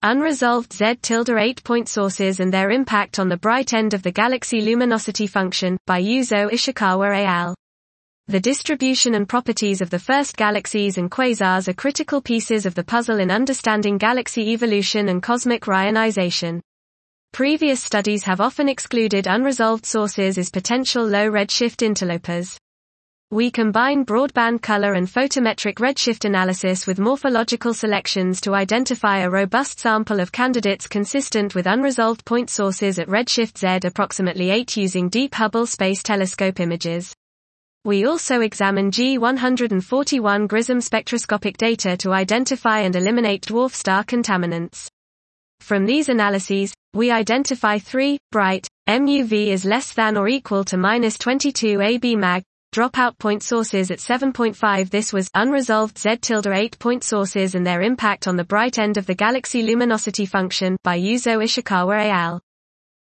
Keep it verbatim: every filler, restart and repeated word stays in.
Unresolved Z eight-point sources and their impact on the bright end of the galaxy luminosity function, by Yuzo Ishikawa et al. The distribution and properties of the first galaxies and quasars are critical pieces of the puzzle in understanding galaxy evolution and cosmic reionization. Previous studies have often excluded unresolved sources as potential low redshift interlopers. We combine broadband color and photometric redshift analysis with morphological selections to identify a robust sample of candidates consistent with unresolved point sources at redshift Z approximately eight using Deep Hubble Space Telescope images. We also examine G one forty-one GRISM spectroscopic data to identify and eliminate dwarf star contaminants. From these analyses, we identify three, bright, M U V is less than or equal to minus twenty-two A B mag, dropout point sources at seven point five. This was unresolved Z eight-point sources and their impact on the bright end of the galaxy luminosity function, by Yuzo Ishikawa et al.